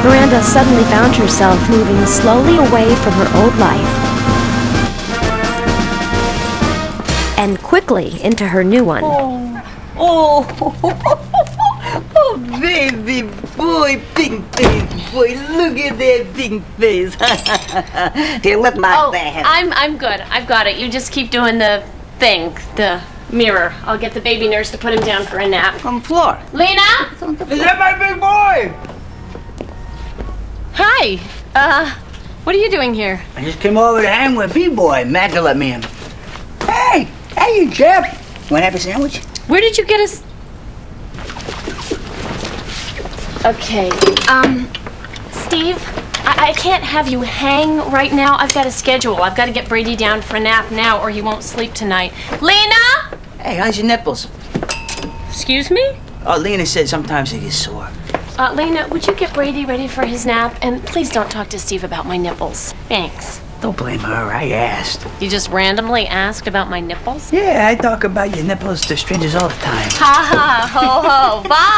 Miranda suddenly found herself moving slowly away from her old life and quickly into her new one. Oh, baby boy, pink face, boy, look at that pink face. Here, let my bag. I'm good. I've got it. You just keep doing the thing, the mirror. I'll get the baby nurse to put him down for a nap. On the floor. Lena? Is that my big boy? Hi. What are you doing here? I just came over to hang with B-boy. Magda let me in. Hey, you Jeff. Want to have a sandwich? Where did you get us? Okay. Steve, I can't have you hang right now. I've got a schedule. I've got to get Brady down for a nap now or he won't sleep tonight. Lena? Hey, how's your nipples? Excuse me? Oh, Lena said sometimes they get sore. Lena, would you get Brady ready for his nap? And please don't talk to Steve about my nipples. Thanks. Don't blame her, I asked. You just randomly asked about my nipples? Yeah, I talk about your nipples to strangers all the time. Ha ha, ho ho, bye!